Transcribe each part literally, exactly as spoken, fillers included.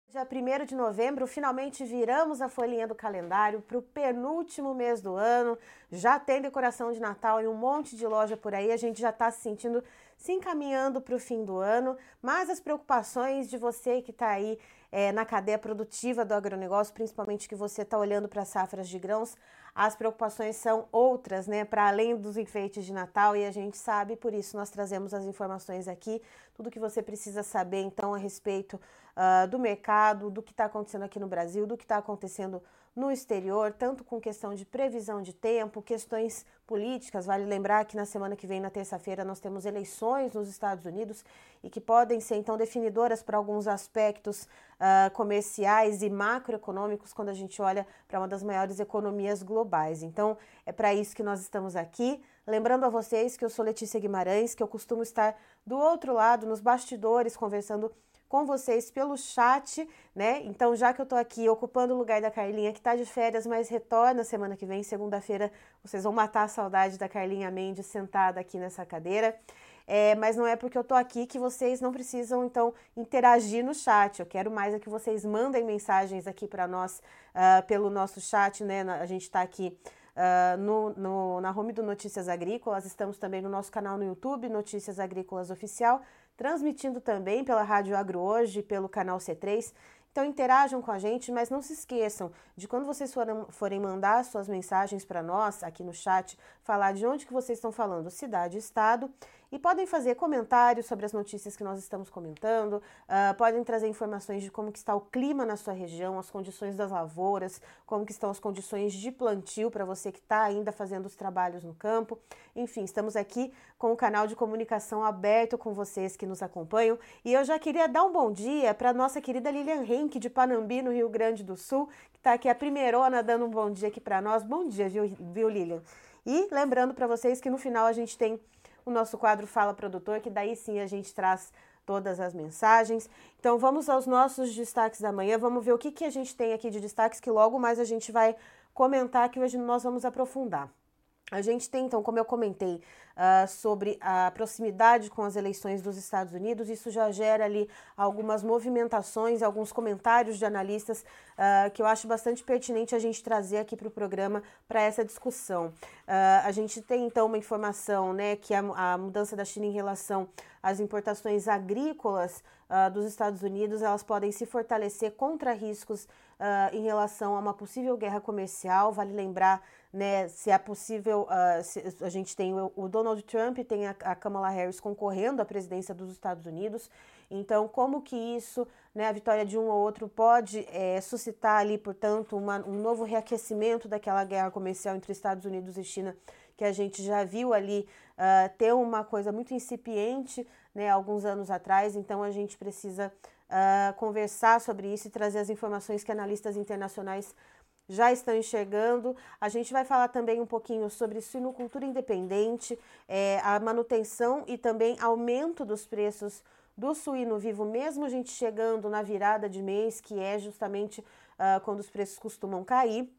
Dia primeiro de novembro, finalmente viramos a folhinha do calendário para o penúltimo mês do ano. Já tem decoração de Natal e um monte de loja por aí. A gente já está se sentindo, se encaminhando para o fim do ano. Mas as preocupações de você que está aí é, na cadeia produtiva do agronegócio, principalmente que você está olhando para as safras de grãos, as preocupações são outras, né? Para além dos enfeites de Natal, e a gente sabe, por isso nós trazemos as informações aqui, tudo que você precisa saber então a respeito Uh, do mercado, do que está acontecendo aqui no Brasil, do que está acontecendo no exterior, tanto com questão de previsão de tempo, questões políticas. Vale lembrar que na semana que vem, na terça-feira, nós temos eleições nos Estados Unidos e que podem ser, então, definidoras para alguns aspectos uh, comerciais e macroeconômicos quando a gente olha para uma das maiores economias globais. Então, é para isso que nós estamos aqui. Lembrando a vocês que eu sou Letícia Guimarães, que eu costumo estar do outro lado, nos bastidores, conversando com vocês pelo chat, né? Então, já que eu tô aqui ocupando o lugar da Carlinha, que tá de férias, mas retorna semana que vem, segunda-feira, vocês vão matar a saudade da Carlinha Mendes sentada aqui nessa cadeira. É, mas não é porque eu tô aqui que vocês não precisam, então, interagir no chat. Eu quero mais é que vocês mandem mensagens aqui para nós uh, pelo nosso chat, né? A gente tá aqui Uh, no, no, na home do Notícias Agrícolas, estamos também no nosso canal no YouTube, Notícias Agrícolas Oficial, transmitindo também pela Rádio Agro Hoje, pelo canal C três. Então interajam com a gente, mas não se esqueçam de quando vocês forem, forem mandar suas mensagens para nós aqui no chat, falar de onde que vocês estão falando, cidade e estado, e podem fazer comentários sobre as notícias que nós estamos comentando, uh, podem trazer informações de como que está o clima na sua região, as condições das lavouras, como que estão as condições de plantio para você que está ainda fazendo os trabalhos no campo. Enfim, estamos aqui com o canal de comunicação aberto com vocês que nos acompanham, e eu já queria dar um bom dia para a nossa querida Lilian Henke, de Panambi, no Rio Grande do Sul, que está aqui a primeirona dando um bom dia aqui para nós. Bom dia, viu, viu Lilian? E lembrando para vocês que no final a gente tem o nosso quadro Fala Produtor, que daí sim a gente traz todas as mensagens. Então vamos aos nossos destaques da manhã, vamos ver o que, que a gente tem aqui de destaques, que logo mais a gente vai comentar, que hoje nós vamos aprofundar. A gente tem, então, como eu comentei, uh, sobre a proximidade com as eleições dos Estados Unidos, isso já gera ali algumas movimentações, alguns comentários de analistas uh, que eu acho bastante pertinente a gente trazer aqui para o programa para essa discussão. Uh, a gente tem, então, uma informação, né, que a, a mudança da China em relação às importações agrícolas uh, dos Estados Unidos, elas podem se fortalecer contra riscos uh, em relação a uma possível guerra comercial. Vale lembrar, né, se é possível, uh, se a gente tem o, o Donald Trump e tem a, a Kamala Harris concorrendo à presidência dos Estados Unidos, então como que isso, né, a vitória de um ou outro pode é, suscitar ali, portanto, uma, um novo reaquecimento daquela guerra comercial entre Estados Unidos e China, que a gente já viu ali uh, ter uma coisa muito incipiente, né, alguns anos atrás. Então a gente precisa uh, conversar sobre isso e trazer as informações que analistas internacionais já estão enxergando. A gente vai falar também um pouquinho sobre suinocultura independente, é, a manutenção e também aumento dos preços do suíno vivo, mesmo a gente chegando na virada de mês, que é justamente uh, quando os preços costumam cair.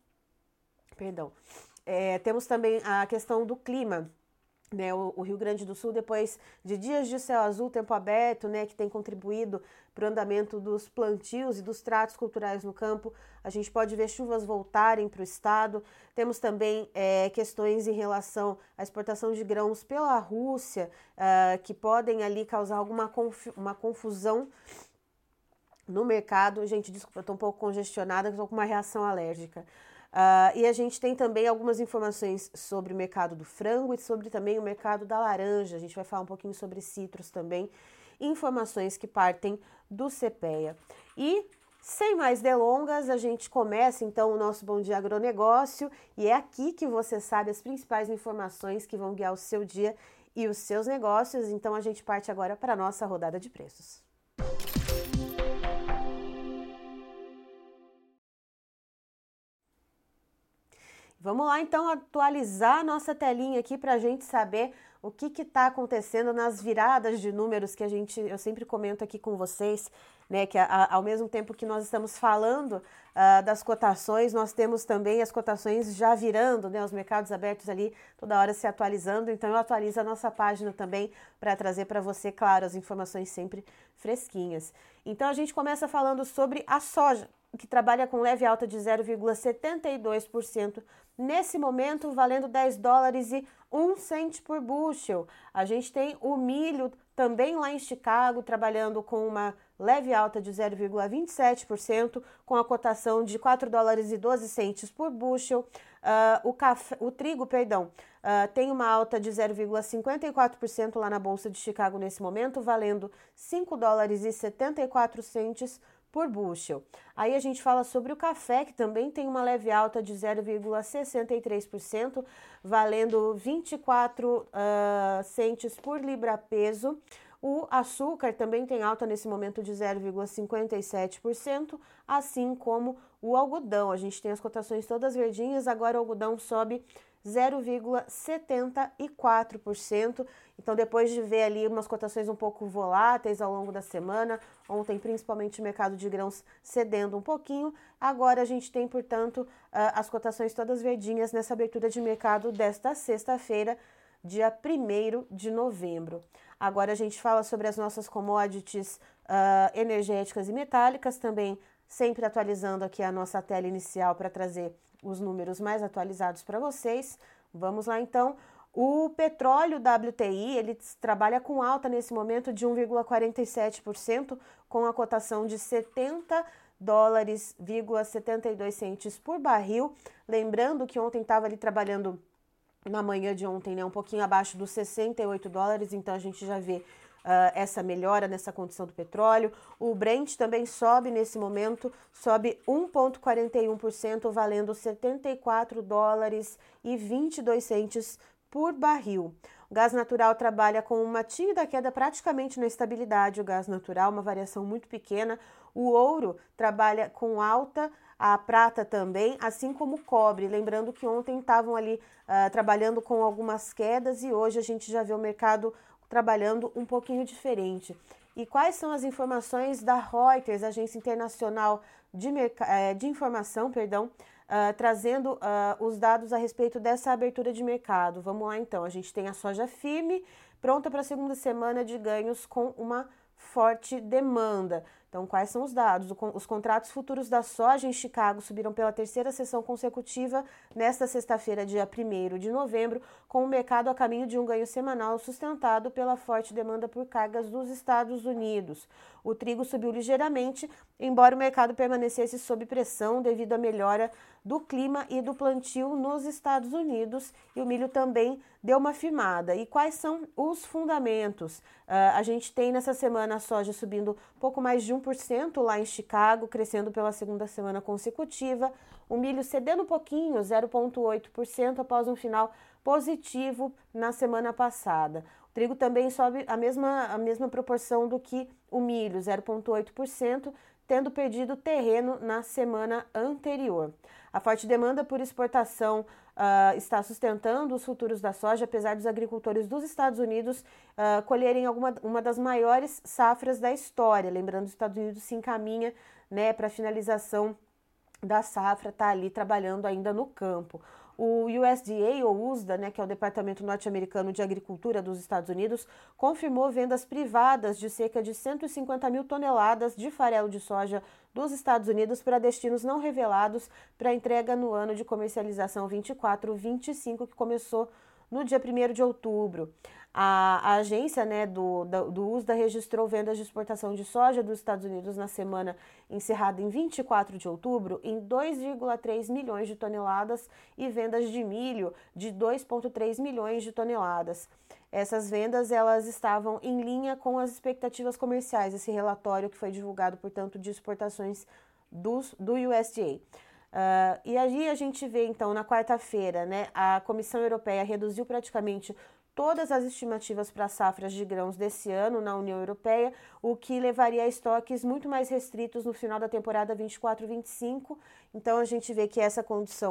Perdão. É, temos também a questão do clima. Né, o, o Rio Grande do Sul, depois de dias de céu azul, tempo aberto, né, que tem contribuído para o andamento dos plantios e dos tratos culturais no campo, a gente pode ver chuvas voltarem para o estado. Temos também é, questões em relação à exportação de grãos pela Rússia, uh, que podem ali causar alguma conf uma confusão no mercado. Gente, desculpa, eu estou um pouco congestionada, estou com uma reação alérgica. Uh, e a gente tem também algumas informações sobre o mercado do frango e sobre também o mercado da laranja. A gente vai falar um pouquinho sobre citros também, informações que partem do CEPEA. E, sem mais delongas, a gente começa então o nosso Bom Dia Agronegócio, e é aqui que você sabe as principais informações que vão guiar o seu dia e os seus negócios. Então a gente parte agora para a nossa rodada de preços. Vamos lá então atualizar a nossa telinha aqui para a gente saber o que está acontecendo nas viradas de números que a gente, eu sempre comento aqui com vocês, né? Que a, ao mesmo tempo que nós estamos falando uh, das cotações, nós temos também as cotações já virando, né? Os mercados abertos ali toda hora se atualizando. Então eu atualizo a nossa página também para trazer para você, claro, as informações sempre fresquinhas. Então a gente começa falando sobre a soja, que trabalha com leve alta de zero vírgula setenta e dois por cento nesse momento, valendo dez dólares e um cento por bushel. A gente tem o milho também lá em Chicago, trabalhando com uma leve alta de zero vírgula vinte e sete por cento, com a cotação de quatro dólares e doze centavos por bushel. Uh, o, café, o trigo, perdão, uh, tem uma alta de zero vírgula cinquenta e quatro por cento lá na Bolsa de Chicago nesse momento, valendo cinco dólares e setenta e quatro centavos por bushel. Aí a gente fala sobre o café, que também tem uma leve alta de zero vírgula sessenta e três por cento, valendo vinte e quatro uh, centavos por libra-peso. O açúcar também tem alta nesse momento de zero vírgula cinquenta e sete por cento, assim como o algodão. A gente tem as cotações todas verdinhas, agora o algodão sobe zero vírgula setenta e quatro por cento. Então, depois de ver ali umas cotações um pouco voláteis ao longo da semana, ontem principalmente o mercado de grãos cedendo um pouquinho, agora a gente tem, portanto, as cotações todas verdinhas nessa abertura de mercado desta sexta-feira, dia primeiro de novembro. Agora a gente fala sobre as nossas commodities uh, energéticas e metálicas, também sempre atualizando aqui a nossa tela inicial para trazer os números mais atualizados para vocês. Vamos lá então. O petróleo W T I, ele trabalha com alta nesse momento de um vírgula quarenta e sete por cento, com a cotação de setenta dólares e setenta e dois centavos por barril. Lembrando que ontem estava ali trabalhando, na manhã de ontem, né, um pouquinho abaixo dos sessenta e oito dólares, então a gente já vê Uh, essa melhora nessa condição do petróleo. O Brent também sobe nesse momento, sobe um vírgula quarenta e um por cento, valendo setenta e quatro dólares e vinte e dois centavos por barril. O gás natural trabalha com uma tímida queda praticamente na estabilidade, o gás natural, uma variação muito pequena. O ouro trabalha com alta, a prata também, assim como o cobre. Lembrando que ontem estavam ali uh, trabalhando com algumas quedas e hoje a gente já vê o mercado trabalhando um pouquinho diferente. E quais são as informações da Reuters, Agência Internacional de, de Informação, perdão, uh, trazendo uh, os dados a respeito dessa abertura de mercado? Vamos lá então, a gente tem a soja firme, pronta para a segunda semana de ganhos com uma forte demanda. Então, quais são os dados? Os contratos futuros da soja em Chicago subiram pela terceira sessão consecutiva nesta sexta-feira, dia primeiro de novembro, com o mercado a caminho de um ganho semanal sustentado pela forte demanda por cargas dos Estados Unidos. O trigo subiu ligeiramente, embora o mercado permanecesse sob pressão devido à melhora do clima e do plantio nos Estados Unidos, e o milho também deu uma firmada. E quais são os fundamentos? Uh, a gente tem nessa semana a soja subindo pouco mais de um por cento lá em Chicago, crescendo pela segunda semana consecutiva. O milho cedendo um pouquinho, zero vírgula oito por cento, após um final positivo na semana passada. O trigo também sobe a mesma, a mesma proporção do que o milho, zero vírgula oito por cento, tendo perdido terreno na semana anterior. A forte demanda por exportação uh, está sustentando os futuros da soja, apesar dos agricultores dos Estados Unidos uh, colherem alguma, uma das maiores safras da história. Lembrando, os Estados Unidos se encaminha, né, para a finalização da safra, está ali trabalhando ainda no campo. O U S D A, ou U S D A, né, que é o Departamento Norte-Americano de Agricultura dos Estados Unidos, confirmou vendas privadas de cerca de cento e cinquenta mil toneladas de farelo de soja dos Estados Unidos para destinos não revelados para entrega no ano de comercialização vinte e quatro vinte e cinco, que começou no dia primeiro de outubro. A, a agência, né, do, do, do U S D A registrou vendas de exportação de soja dos Estados Unidos na semana encerrada em vinte e quatro de outubro em dois vírgula três milhões de toneladas e vendas de milho de dois vírgula três milhões de toneladas. Essas vendas, elas estavam em linha com as expectativas comerciais, esse relatório que foi divulgado, portanto, de exportações do, do U S D A. Uh, e aí a gente vê, então, na quarta-feira, né, a Comissão Europeia reduziu praticamente todas as estimativas para as safras de grãos desse ano na União Europeia, o que levaria a estoques muito mais restritos no final da temporada vinte e quatro vinte e cinco. Então, a gente vê que essa condição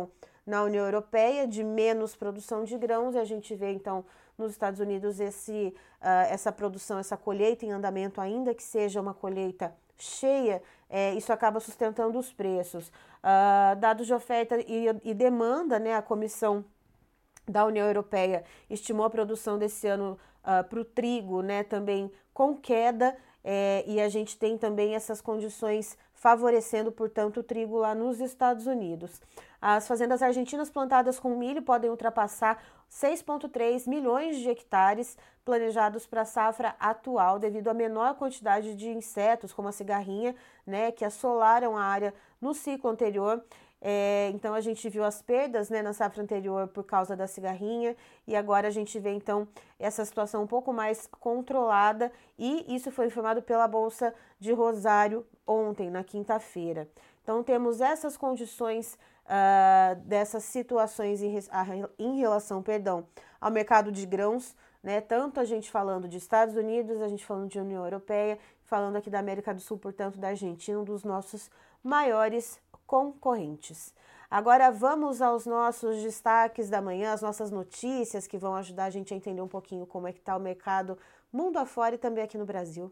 na União Europeia de menos produção de grãos, e a gente vê então nos Estados Unidos esse, uh, essa produção, essa colheita em andamento, ainda que seja uma colheita cheia, é, isso acaba sustentando os preços. Uh, dados de oferta e, e demanda, né, a Comissão da União Europeia estimou a produção desse ano uh, para o trigo, né, também com queda, é, e a gente tem também essas condições favorecendo, portanto, o trigo lá nos Estados Unidos. As fazendas argentinas plantadas com milho podem ultrapassar seis vírgula três milhões de hectares planejados para a safra atual, devido à menor quantidade de insetos, como a cigarrinha, né, que assolaram a área no ciclo anterior. É, então a gente viu as perdas, né, na safra anterior por causa da cigarrinha, e agora a gente vê então essa situação um pouco mais controlada, e isso foi informado pela Bolsa de Rosário ontem, na quinta-feira. Então temos essas condições, uh, dessas situações em, em relação, perdão, ao mercado de grãos, né, tanto a gente falando de Estados Unidos, a gente falando de União Europeia, falando aqui da América do Sul, portanto da Argentina, um dos nossos maiores concorrentes. Agora vamos aos nossos destaques da manhã, as nossas notícias que vão ajudar a gente a entender um pouquinho como é que está o mercado mundo afora e também aqui no Brasil.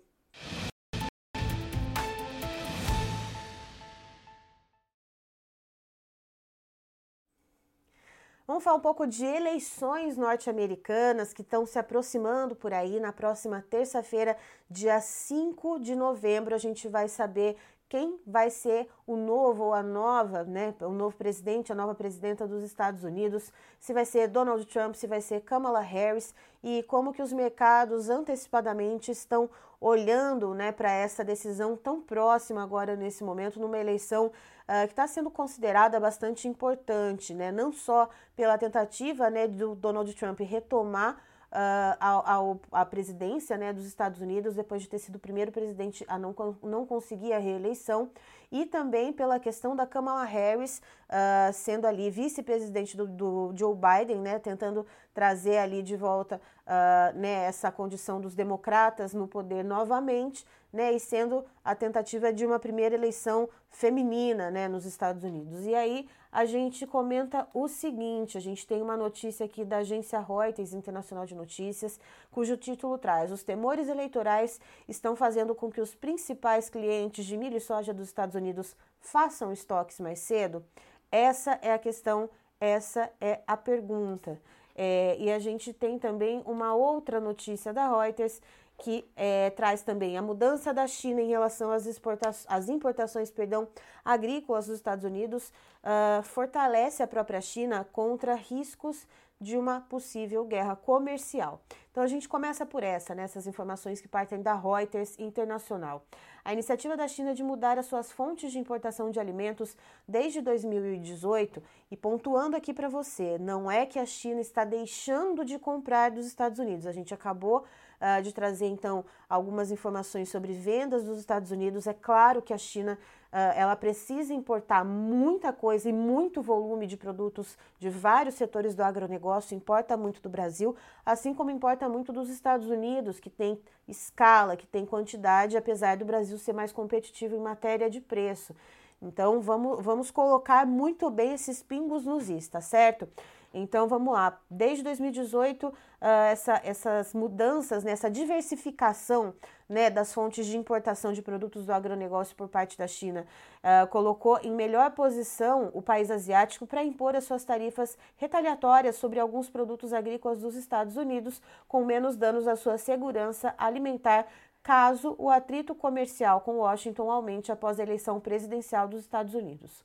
Vamos falar um pouco de eleições norte-americanas que estão se aproximando por aí. Na próxima terça-feira, dia cinco de novembro, a gente vai saber quem vai ser o novo ou a nova, né, o novo presidente, a nova presidenta dos Estados Unidos, se vai ser Donald Trump, se vai ser Kamala Harris, e como que os mercados antecipadamente estão olhando, né, para essa decisão tão próxima agora nesse momento, numa eleição uh, que está sendo considerada bastante importante, né, não só pela tentativa, né, do Donald Trump retomar Uh, a, a, a presidência, né, dos Estados Unidos, depois de ter sido o primeiro presidente a não, não conseguir a reeleição, e também pela questão da Kamala Harris uh, sendo ali vice-presidente do, do Joe Biden, né, tentando trazer ali de volta uh, né, essa condição dos democratas no poder novamente, né, e sendo a tentativa de uma primeira eleição feminina, né, nos Estados Unidos. E aí a gente comenta o seguinte, a gente tem uma notícia aqui da agência Reuters Internacional de Notícias, cujo título traz: os temores eleitorais estão fazendo com que os principais clientes de milho e soja dos Estados Unidos façam estoques mais cedo? Essa é a questão, essa é a pergunta. É, e a gente tem também uma outra notícia da Reuters que é, traz também a mudança da China em relação às, exportações, às importações perdão, agrícolas dos Estados Unidos, uh, fortalece a própria China contra riscos de uma possível guerra comercial. Então a gente começa por essa, né, essas informações que partem da Reuters Internacional. A iniciativa da China de mudar as suas fontes de importação de alimentos desde dois mil e dezoito, e pontuando aqui para você, não é que a China está deixando de comprar dos Estados Unidos, a gente acabou uh, de trazer então algumas informações sobre vendas dos Estados Unidos. É claro que a China Uh, ela precisa importar muita coisa e muito volume de produtos de vários setores do agronegócio, importa muito do Brasil, assim como importa muito dos Estados Unidos, que tem escala, que tem quantidade, apesar do Brasil ser mais competitivo em matéria de preço. Então, vamos, vamos colocar muito bem esses pingos nos is, tá certo? Então, vamos lá. Desde dois mil e dezoito, uh, essa, essas mudanças, né, essa diversificação, né, das fontes de importação de produtos do agronegócio por parte da China uh, colocou em melhor posição o país asiático para impor as suas tarifas retaliatórias sobre alguns produtos agrícolas dos Estados Unidos, com menos danos à sua segurança alimentar, caso o atrito comercial com Washington aumente após a eleição presidencial dos Estados Unidos.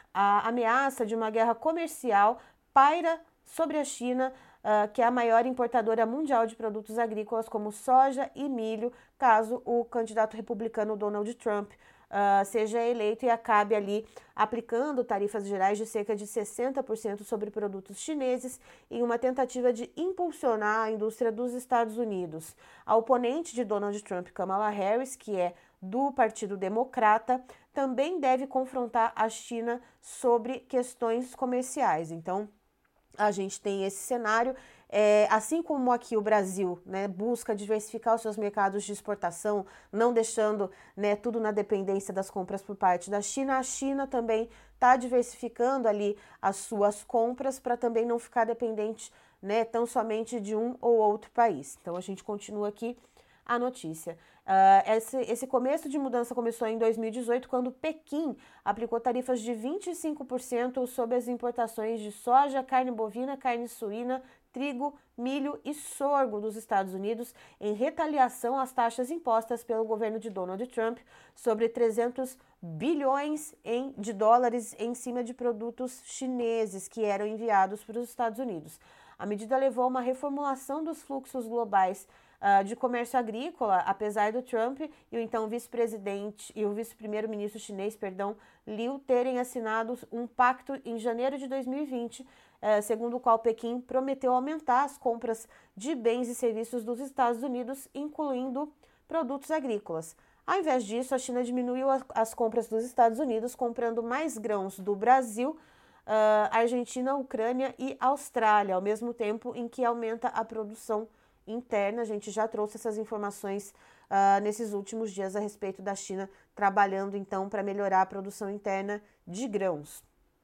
A ameaça de uma guerra comercial paira sobre a China, uh, que é a maior importadora mundial de produtos agrícolas como soja e milho, caso o candidato republicano Donald Trump uh, seja eleito e acabe ali aplicando tarifas gerais de cerca de sessenta por cento sobre produtos chineses em uma tentativa de impulsionar a indústria dos Estados Unidos. A oponente de Donald Trump, Kamala Harris, que é do Partido Democrata, também deve confrontar a China sobre questões comerciais. Então, a gente tem esse cenário, É, assim como aqui o Brasil, né, busca diversificar os seus mercados de exportação, não deixando, né, tudo na dependência das compras por parte da China, a China também está diversificando ali as suas compras para também não ficar dependente, né, tão somente de um ou outro país. Então a gente continua aqui a notícia. Uh, esse, esse começo de mudança começou em dois mil e dezoito, quando Pequim aplicou tarifas de vinte e cinco por cento sobre as importações de soja, carne bovina, carne suína, trigo, milho e sorgo dos Estados Unidos, em retaliação às taxas impostas pelo governo de Donald Trump sobre trezentos bilhões em, de dólares em cima de produtos chineses que eram enviados para os Estados Unidos. A medida levou a uma reformulação dos fluxos globais Uh, de comércio agrícola, apesar do Trump e o então vice-presidente e o vice-primeiro-ministro chinês, perdão, Liu, terem assinado um pacto em janeiro de dois mil e vinte, uh, segundo o qual Pequim prometeu aumentar as compras de bens e serviços dos Estados Unidos, incluindo produtos agrícolas. Ao invés disso, a China diminuiu a, as compras dos Estados Unidos, comprando mais grãos do Brasil, uh, Argentina, Ucrânia e Austrália, ao mesmo tempo em que aumenta a produção interna. A gente já trouxe essas informações uh, nesses últimos dias a respeito da China trabalhando então para melhorar a produção interna de grãos.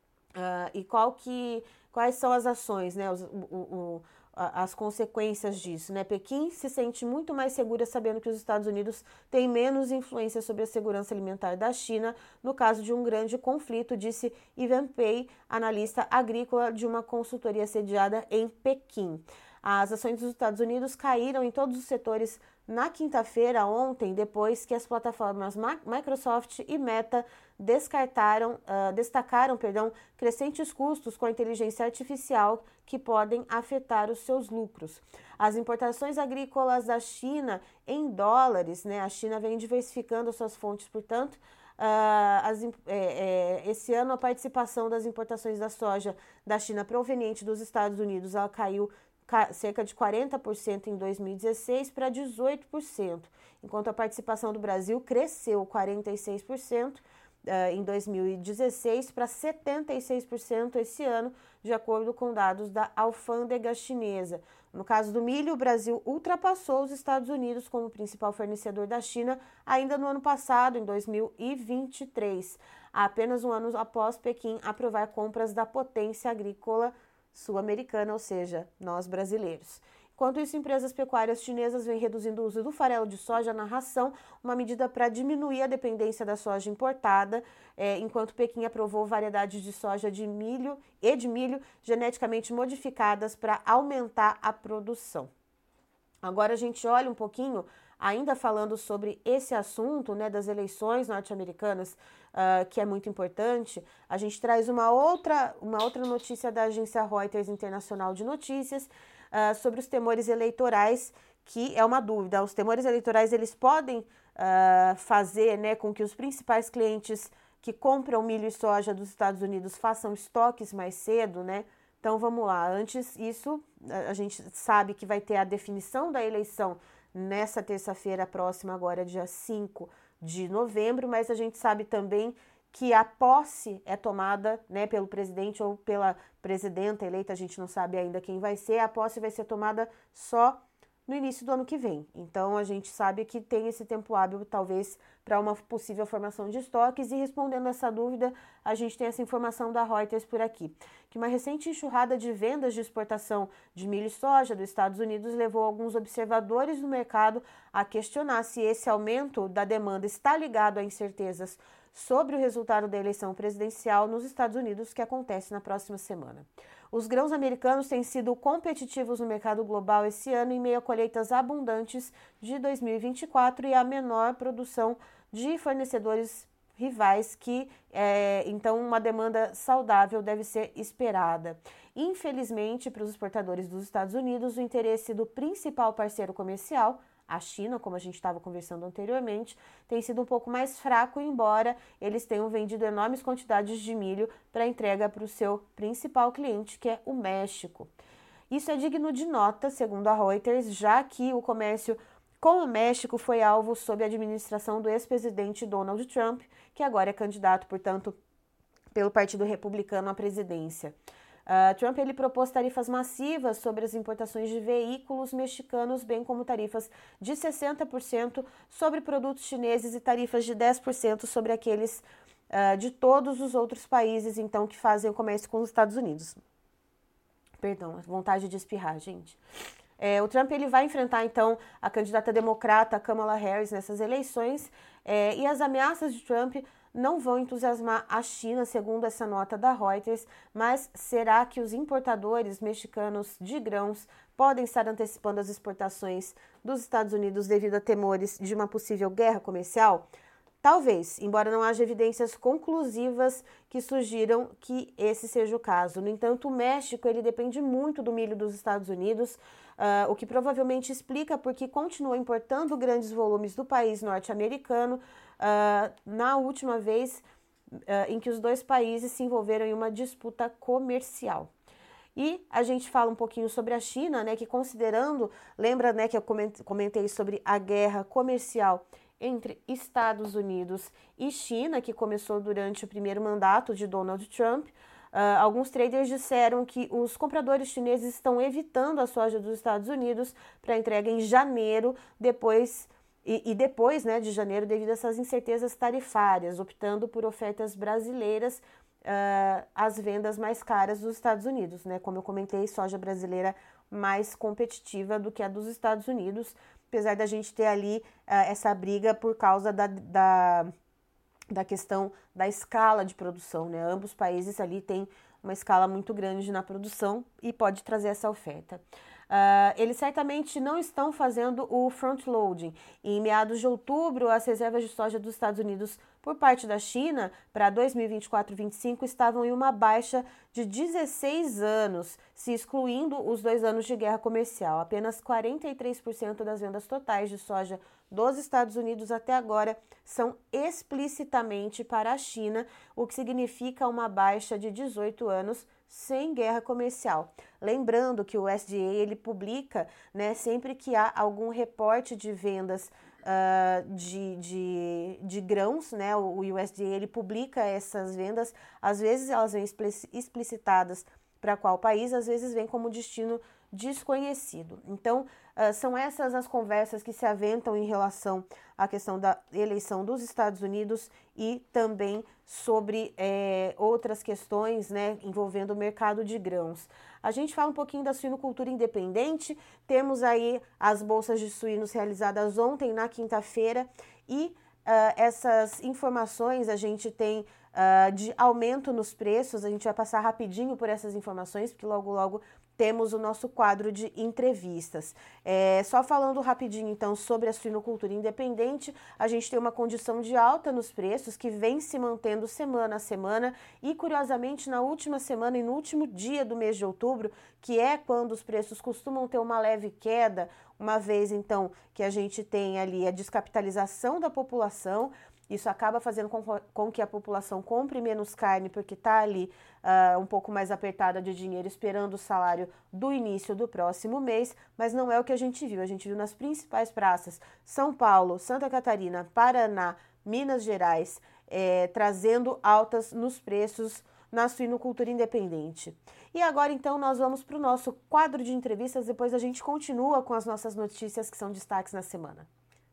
Uh, e qual que, quais são as ações, né, os, o, o, as consequências disso, né? Pequim se sente muito mais segura sabendo que os Estados Unidos têm menos influência sobre a segurança alimentar da China no caso de um grande conflito, disse Ivan Pei, analista agrícola de uma consultoria sediada em Pequim. As ações dos Estados Unidos caíram em todos os setores na quinta-feira, ontem, depois que as plataformas Microsoft e Meta descartaram, uh, destacaram perdão, crescentes custos com a inteligência artificial que podem afetar os seus lucros. As importações agrícolas da China em dólares, né? A China vem diversificando as suas fontes, portanto, Uh, as, é, é, esse ano a participação das importações da soja da China proveniente dos Estados Unidos ela caiu cerca de quarenta por cento em dois mil e dezesseis para dezoito por cento, enquanto a participação do Brasil cresceu quarenta e seis por cento uh, em dois mil e dezesseis para setenta e seis por cento esse ano, de acordo com dados da alfândega chinesa. No caso do milho, o Brasil ultrapassou os Estados Unidos como principal fornecedor da China ainda no ano passado, em dois mil e vinte e três, apenas um ano após Pequim aprovar compras da potência agrícola sul-americana, ou seja, nós brasileiros. Enquanto isso, empresas pecuárias chinesas vêm reduzindo o uso do farelo de soja na ração, uma medida para diminuir a dependência da soja importada, é, enquanto Pequim aprovou variedades de soja de milho e de milho geneticamente modificadas para aumentar a produção. Agora a gente olha um pouquinho, ainda falando sobre esse assunto, né, das eleições norte-americanas, uh, que é muito importante, a gente traz uma outra, uma outra notícia da agência Reuters Internacional de Notícias uh, sobre os temores eleitorais, que é uma dúvida. Os temores eleitorais, eles podem uh, fazer, né, com que os principais clientes que compram milho e soja dos Estados Unidos façam estoques mais cedo, né? Então, vamos lá. Antes, isso, a gente sabe que vai ter a definição da eleição nessa terça-feira próxima, agora dia cinco de novembro, mas a gente sabe também que a posse é tomada, né, pelo presidente ou pela presidenta eleita, a gente não sabe ainda quem vai ser, a posse vai ser tomada só no início do ano que vem. Então, a gente sabe que tem esse tempo hábil, talvez, para uma possível formação de estoques. E respondendo essa dúvida, a gente tem essa informação da Reuters por aqui, que uma recente enxurrada de vendas de exportação de milho e soja dos Estados Unidos levou alguns observadores do mercado a questionar se esse aumento da demanda está ligado a incertezas sobre o resultado da eleição presidencial nos Estados Unidos, que acontece na próxima semana. Os grãos americanos têm sido competitivos no mercado global esse ano em meio a colheitas abundantes de dois mil e vinte e quatro e a menor produção de fornecedores rivais que, é, então, uma demanda saudável deve ser esperada. Infelizmente, para os exportadores dos Estados Unidos, o interesse do principal parceiro comercial, a China, como a gente estava conversando anteriormente, tem sido um pouco mais fraco, embora eles tenham vendido enormes quantidades de milho para entrega para o seu principal cliente, que é o México. Isso é digno de nota, segundo a Reuters, já que o comércio com o México foi alvo sob a administração do ex-presidente Donald Trump, que agora é candidato, portanto, pelo Partido Republicano à presidência. Uh, Trump ele propôs tarifas massivas sobre as importações de veículos mexicanos, bem como tarifas de sessenta por cento sobre produtos chineses e tarifas de dez por cento sobre aqueles uh, de todos os outros países, então, que fazem o comércio com os Estados Unidos. Perdão, vontade de espirrar, gente. É, o Trump ele vai enfrentar, então, a candidata democrata Kamala Harris nessas eleições, é, e as ameaças de Trump não vão entusiasmar a China, segundo essa nota da Reuters, mas será que os importadores mexicanos de grãos podem estar antecipando as exportações dos Estados Unidos devido a temores de uma possível guerra comercial? Talvez, embora não haja evidências conclusivas que sugiram que esse seja o caso. No entanto, o México ele depende muito do milho dos Estados Unidos, uh, o que provavelmente explica porque continua importando grandes volumes do país norte-americano uh, na última vez uh, em que os dois países se envolveram em uma disputa comercial. E a gente fala um pouquinho sobre a China, né, que considerando, lembra, né, que eu comentei sobre a guerra comercial entre Estados Unidos e China, que começou durante o primeiro mandato de Donald Trump. Uh, alguns traders disseram que os compradores chineses estão evitando a soja dos Estados Unidos para entrega em janeiro, depois e, e depois né, de janeiro, devido a essas incertezas tarifárias, optando por ofertas brasileiras uh, às vendas mais caras dos Estados Unidos. Né? Como eu comentei, soja brasileira mais competitiva do que a dos Estados Unidos, apesar da gente ter ali uh, essa briga por causa da, da, da questão da escala de produção, né? Ambos os países ali têm uma escala muito grande na produção e pode trazer essa oferta. Uh, eles certamente não estão fazendo o front-loading. Em meados de outubro, as reservas de soja dos Estados Unidos por parte da China para dois mil e vinte e quatro e vinte e cinco estavam em uma baixa de dezesseis anos, se excluindo os dois anos de guerra comercial. Apenas quarenta e três por cento das vendas totais de soja dos Estados Unidos até agora são explicitamente para a China, o que significa uma baixa de dezoito anos sem guerra comercial. Lembrando que o U S D A ele publica, né, sempre que há algum reporte de vendas uh, de, de, de grãos, né, o U S D A ele publica essas vendas, às vezes elas vêm explicitadas para qual país, às vezes vem como destino desconhecido. Então, uh, são essas as conversas que se aventam em relação à questão da eleição dos Estados Unidos e também sobre é, outras questões, né, envolvendo o mercado de grãos. A gente fala um pouquinho da suinocultura independente, temos aí as bolsas de suínos realizadas ontem, na quinta-feira, e uh, essas informações a gente tem uh, de aumento nos preços, a gente vai passar rapidinho por essas informações, porque logo, logo temos o nosso quadro de entrevistas. É, só falando rapidinho, então, sobre a suinocultura independente, a gente tem uma condição de alta nos preços que vem se mantendo semana a semana e, curiosamente, na última semana e no último dia do mês de outubro, que é quando os preços costumam ter uma leve queda, uma vez, então, que a gente tem ali a descapitalização da população. Isso acaba fazendo com, com que a população compre menos carne, porque está ali uh, um pouco mais apertada de dinheiro, esperando o salário do início do próximo mês, mas não é o que a gente viu. A gente viu nas principais praças, São Paulo, Santa Catarina, Paraná, Minas Gerais, eh, trazendo altas nos preços na suinocultura independente. E agora, então, nós vamos para o nosso quadro de entrevistas, depois a gente continua com as nossas notícias que são destaques na semana.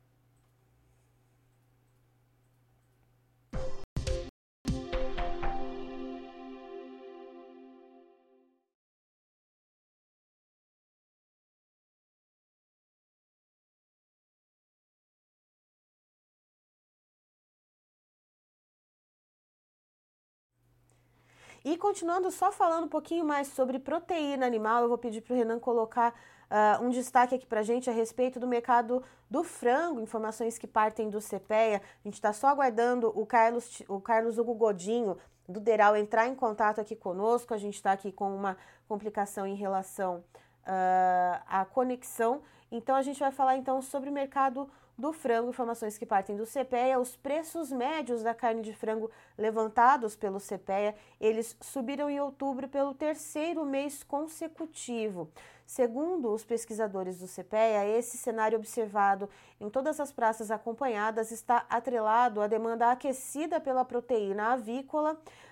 E continuando só falando um pouquinho mais sobre proteína animal, eu vou pedir para o Renan colocar uh, um destaque aqui para a gente a respeito do mercado do frango, informações que partem do CEPEA. A gente está só aguardando o Carlos, o Carlos Hugo Godinho, do Deral, entrar em contato aqui conosco. A gente está aqui com uma complicação em relação uh, à conexão. Então, a gente vai falar então sobre o mercado do frango, informações que partem do CEPEA. Os preços médios da carne de frango levantados pelo CEPEA, eles subiram em outubro pelo terceiro mês consecutivo. Segundo os pesquisadores do CEPEA, esse cenário observado em todas as praças acompanhadas está atrelado à demanda aquecida pela proteína avícola,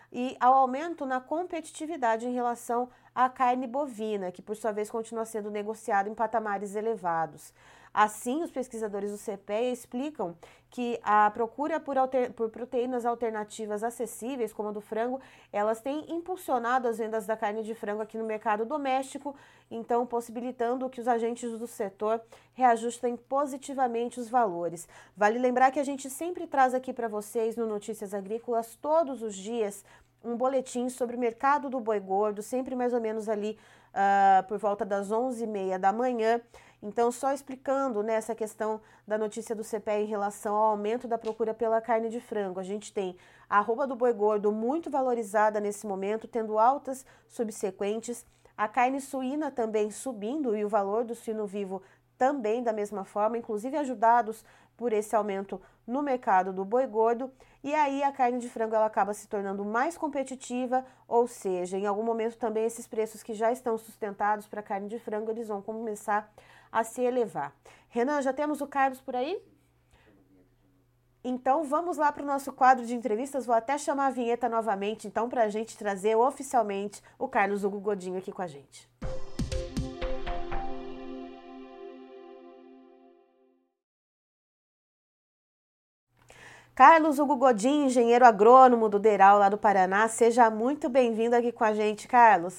e ao aumento na competitividade em relação à carne bovina, que por sua vez continua sendo negociada em patamares elevados. Assim, os pesquisadores do CEPEA explicam que a procura por, alter, por proteínas alternativas acessíveis, como a do frango, elas têm impulsionado as vendas da carne de frango aqui no mercado doméstico, então possibilitando que os agentes do setor reajustem positivamente os valores. Vale lembrar que a gente sempre traz aqui para vocês no Notícias Agrícolas todos os dias um boletim sobre o mercado do boi gordo, sempre mais ou menos ali uh, por volta das onze e meia da manhã. Então, só explicando, né, essa questão da notícia do CEPEA em relação ao aumento da procura pela carne de frango. A gente tem a arroba do boi gordo muito valorizada nesse momento, tendo altas subsequentes. A carne suína também subindo e o valor do suíno vivo também da mesma forma, inclusive ajudados por esse aumento no mercado do boi gordo. E aí a carne de frango ela acaba se tornando mais competitiva, ou seja, em algum momento também esses preços que já estão sustentados para a carne de frango, eles vão começar a se elevar. Renan, já temos o Carlos por aí? Então vamos lá para o nosso quadro de entrevistas. Vou até chamar a vinheta novamente, então, para a gente trazer oficialmente o Carlos Hugo Godinho aqui com a gente. Carlos Hugo Godinho, engenheiro agrônomo do Deral, lá do Paraná. Seja muito bem-vindo aqui com a gente, Carlos.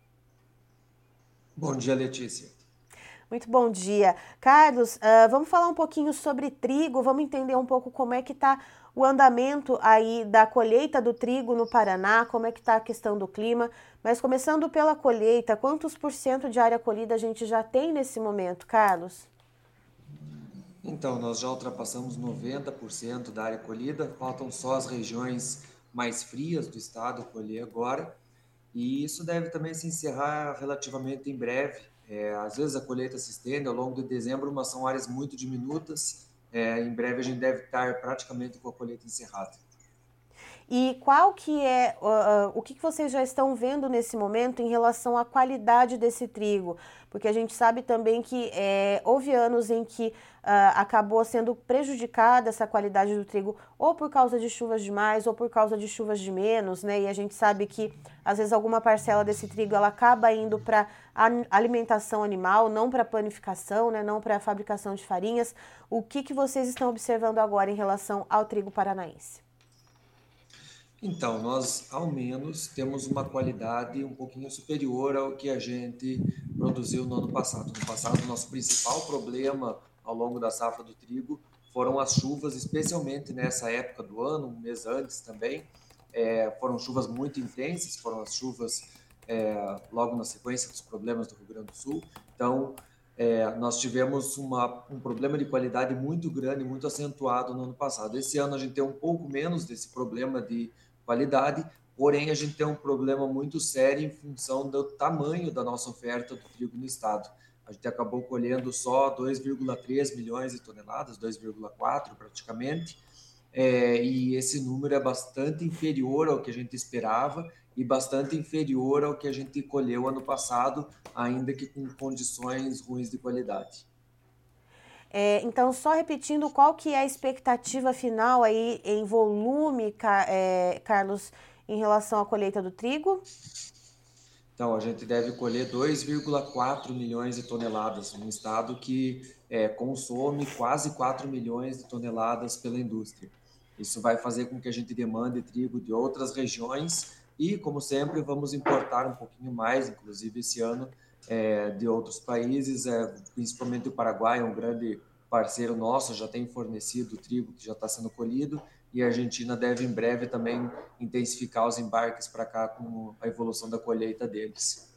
Bom dia, Letícia. Muito bom dia. Carlos, uh, vamos falar um pouquinho sobre trigo, vamos entender um pouco como é que está o andamento aí da colheita do trigo no Paraná, como é que está a questão do clima. Mas começando pela colheita, quantos por cento de área colhida a gente já tem nesse momento, Carlos? Então, nós já ultrapassamos noventa por cento da área colhida, faltam só as regiões mais frias do estado colher agora, e isso deve também se encerrar relativamente em breve. É, às vezes a colheita se estende ao longo de dezembro, mas são áreas muito diminutas. É, em breve a gente deve estar praticamente com a colheita encerrada. E qual que é, uh, uh, o que, que vocês já estão vendo nesse momento em relação à qualidade desse trigo? Porque a gente sabe também que é, houve anos em que uh, acabou sendo prejudicada essa qualidade do trigo, ou por causa de chuvas demais, ou por causa de chuvas de menos, né? E a gente sabe que, às vezes, alguma parcela desse trigo, ela acaba indo para alimentação animal, não para panificação, né? Não para fabricação de farinhas. O que, que vocês estão observando agora em relação ao trigo paranaense? Então, nós ao menos temos uma qualidade um pouquinho superior ao que a gente produziu no ano passado. No passado, o nosso principal problema ao longo da safra do trigo foram as chuvas, especialmente nessa época do ano, um mês antes também. É, foram chuvas muito intensas, foram as chuvas é, logo na sequência dos problemas do Rio Grande do Sul. Então, é, nós tivemos uma, um problema de qualidade muito grande, muito acentuado no ano passado. Esse ano a gente tem um pouco menos desse problema de qualidade, porém a gente tem um problema muito sério em função do tamanho da nossa oferta do trigo no estado. A gente acabou colhendo só dois vírgula três milhões de toneladas, dois vírgula quatro praticamente, é, e esse número é bastante inferior ao que a gente esperava e bastante inferior ao que a gente colheu ano passado, ainda que com condições ruins de qualidade. É, então, só repetindo, qual que é a expectativa final aí em volume, é, Carlos, em relação à colheita do trigo? Então, a gente deve colher dois vírgula quatro milhões de toneladas, um estado que é, consome quase quatro milhões de toneladas pela indústria. Isso vai fazer com que a gente demande trigo de outras regiões e, como sempre, vamos importar um pouquinho mais, inclusive esse ano, é, de outros países, é, principalmente o Paraguai é um grande parceiro nosso, já tem fornecido o trigo que já está sendo colhido, e a Argentina deve em breve também intensificar os embarques para cá com a evolução da colheita deles.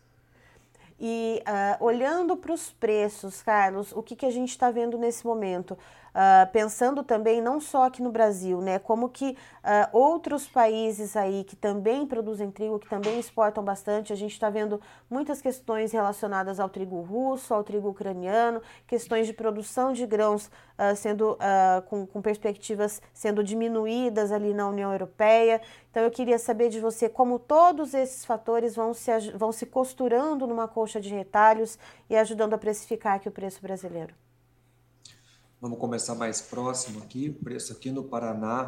E uh, olhando para os preços, Carlos, o que, que a gente está vendo nesse momento? Uh, pensando também não só aqui no Brasil, né? Como que uh, outros países aí que também produzem trigo, que também exportam bastante, a gente está vendo muitas questões relacionadas ao trigo russo, ao trigo ucraniano, questões de produção de grãos uh, sendo uh, com, com perspectivas sendo diminuídas ali na União Europeia. Então eu queria saber de você como todos esses fatores vão se, vão se costurando numa colcha de retalhos e ajudando a precificar aqui o preço brasileiro. Vamos começar mais próximo aqui. O preço aqui no Paraná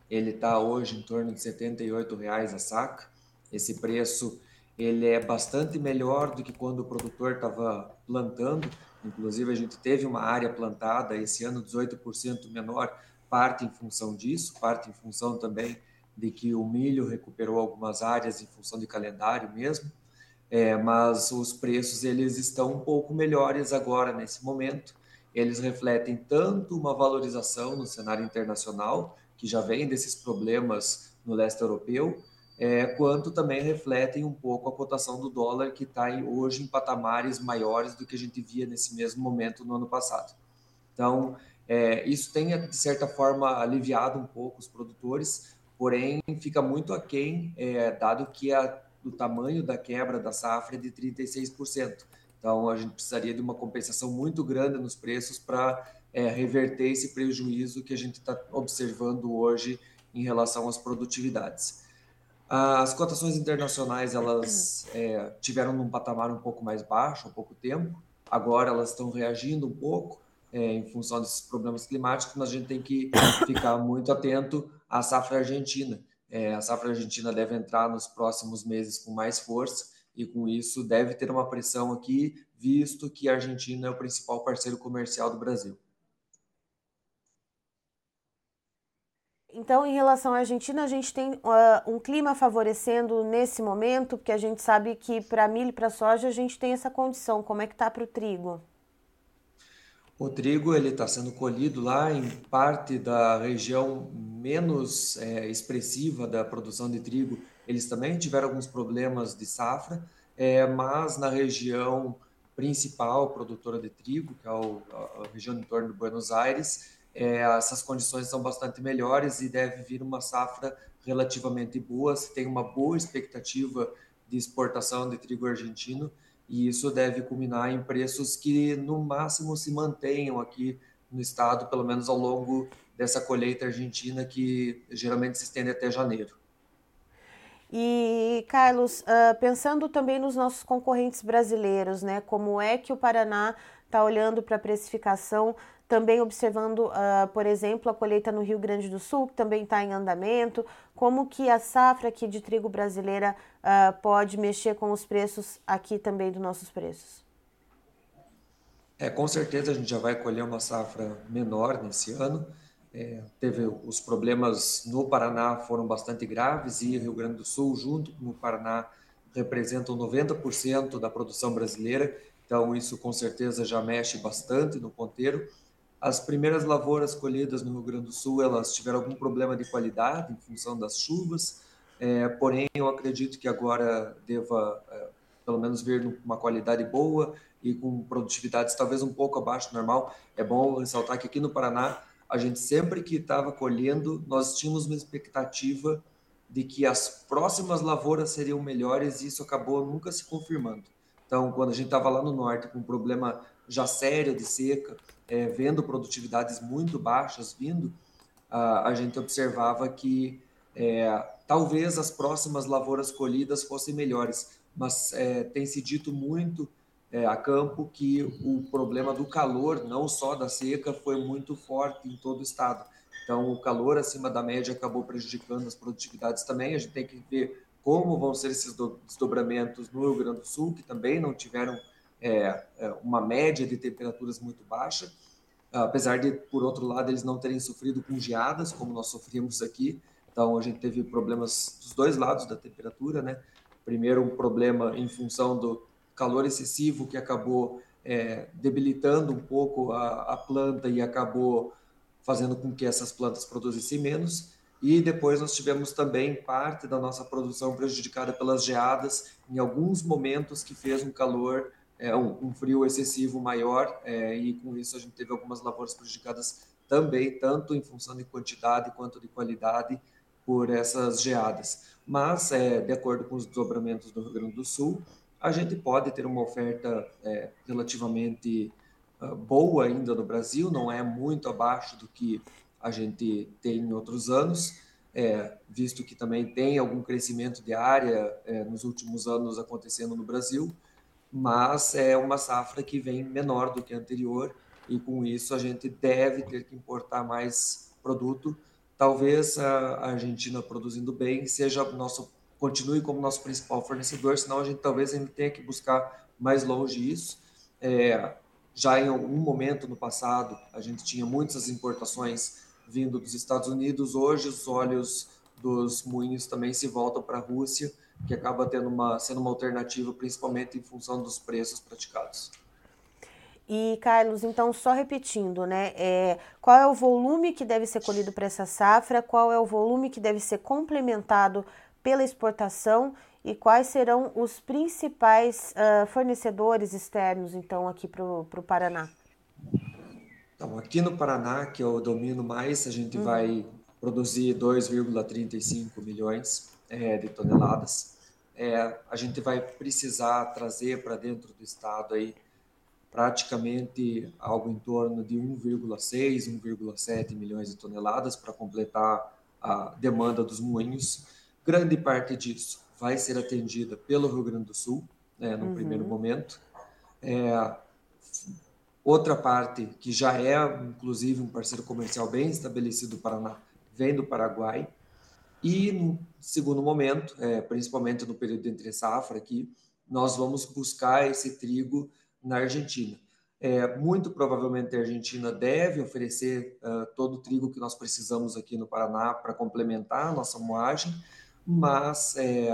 ele está hoje em torno de setenta e oito reais a saca. Esse preço ele é bastante melhor do que quando o produtor estava plantando. Inclusive, a gente teve uma área plantada esse ano dezoito por cento menor, parte em função disso, parte em função também de que o milho recuperou algumas áreas em função de calendário mesmo. É, mas os preços eles estão um pouco melhores agora nesse momento. Eles refletem tanto uma valorização no cenário internacional, que já vem desses problemas no leste europeu, é, quanto também refletem um pouco a cotação do dólar, que está hoje em patamares maiores do que a gente via nesse mesmo momento no ano passado. Então, é, isso tem, de certa forma, aliviado um pouco os produtores, porém, fica muito aquém, é, dado que a, o tamanho da quebra da safra é de trinta e seis por cento. Então, a gente precisaria de uma compensação muito grande nos preços para é, reverter esse prejuízo que a gente está observando hoje em relação às produtividades. As cotações internacionais, elas é, tiveram num patamar um pouco mais baixo há pouco tempo, agora elas estão reagindo um pouco é, em função desses problemas climáticos, mas a gente tem que ficar muito atento à safra argentina. É, a safra argentina deve entrar nos próximos meses com mais força e com isso deve ter uma pressão aqui, visto que a Argentina é o principal parceiro comercial do Brasil. Então, em relação à Argentina, a gente tem uh, um clima favorecendo nesse momento, porque a gente sabe que para milho e para soja a gente tem essa condição. Como é que tá para o trigo? O trigo ele está sendo colhido lá em parte da região menos é, expressiva da produção de trigo. Eles também tiveram alguns problemas de safra, é, mas na região principal produtora de trigo, que é o, a, a região em torno de Buenos Aires, é, essas condições são bastante melhores e deve vir uma safra relativamente boa. Se tem uma boa expectativa de exportação de trigo argentino e isso deve culminar em preços que no máximo se mantenham aqui no estado, pelo menos ao longo dessa colheita argentina que geralmente se estende até janeiro. E, Carlos, uh, pensando também nos nossos concorrentes brasileiros, né? Como é que o Paraná está olhando para a precificação, também observando, uh, por exemplo, a colheita no Rio Grande do Sul, que também está em andamento, como que a safra aqui de trigo brasileira uh, pode mexer com os preços aqui também dos nossos preços? É, com certeza a gente já vai colher uma safra menor nesse ano. É, teve os problemas no Paraná foram bastante graves e Rio Grande do Sul, junto com o Paraná, representam noventa por cento da produção brasileira. Então isso com certeza já mexe bastante no ponteiro. As primeiras lavouras colhidas no Rio Grande do Sul, elas tiveram algum problema de qualidade em função das chuvas, é, porém eu acredito que agora deva, é, pelo menos vir uma qualidade boa e com produtividades talvez um pouco abaixo do normal. É bom ressaltar que aqui no Paraná, a gente sempre que estava colhendo, nós tínhamos uma expectativa de que as próximas lavouras seriam melhores e isso acabou nunca se confirmando. Então, quando a gente estava lá no norte com um problema já sério de seca, é, vendo produtividades muito baixas vindo, a, a gente observava que é, talvez as próximas lavouras colhidas fossem melhores, mas é, tem se dito muito é, a campo que o problema do calor, não só da seca, foi muito forte em todo o estado. Então, o calor acima da média acabou prejudicando as produtividades também. A gente tem que ver como vão ser esses desdobramentos no Rio Grande do Sul, que também não tiveram é, uma média de temperaturas muito baixa, apesar de, por outro lado, eles não terem sofrido com geadas, como nós sofrimos aqui. Então, a gente teve problemas dos dois lados da temperatura, né? Primeiro, um problema em função do calor excessivo, que acabou é, debilitando um pouco a, a planta e acabou fazendo com que essas plantas produzissem menos. E depois nós tivemos também parte da nossa produção prejudicada pelas geadas, em alguns momentos que fez um calor é, um, um frio excessivo maior, é, e com isso a gente teve algumas lavouras prejudicadas também, tanto em função de quantidade quanto de qualidade, por essas geadas. Mas, é, de acordo com os desdobramentos do Rio Grande do Sul, a gente pode ter uma oferta é, relativamente uh, boa ainda no Brasil, não é muito abaixo do que a gente tem em outros anos, é, visto que também tem algum crescimento de área é, nos últimos anos acontecendo no Brasil, mas é uma safra que vem menor do que a anterior e com isso a gente deve ter que importar mais produto, talvez a Argentina produzindo bem seja nosso, continue como nosso principal fornecedor, senão a gente talvez ainda tenha que buscar mais longe isso. É, já em algum momento no passado, a gente tinha muitas importações vindo dos Estados Unidos, hoje os olhos dos moinhos também se voltam para a Rússia, que acaba tendo uma, sendo uma alternativa, principalmente em função dos preços praticados. E, Carlos, então, só repetindo, né? É, qual é o volume que deve ser colhido para essa safra? Qual é o volume que deve ser complementado pela exportação? E quais serão os principais uh, fornecedores externos, então, aqui para o Paraná? Então, aqui no Paraná, que eu domino mais, a gente Uhum. vai produzir dois vírgula trinta e cinco milhões é, de toneladas. É, a gente vai precisar trazer para dentro do estado aí praticamente algo em torno de um vírgula seis, um vírgula sete milhões de toneladas para completar a demanda dos moinhos. Grande parte disso vai ser atendida pelo Rio Grande do Sul, né, no primeiro Uhum. momento. É, outra parte, que já é inclusive um parceiro comercial bem estabelecido do Paraná, vem do Paraguai. E no segundo momento, é, principalmente no período de entre safra aqui, nós vamos buscar esse trigo na Argentina. É, muito provavelmente a Argentina deve oferecer uh, todo o trigo que nós precisamos aqui no Paraná para complementar a nossa moagem, mas é,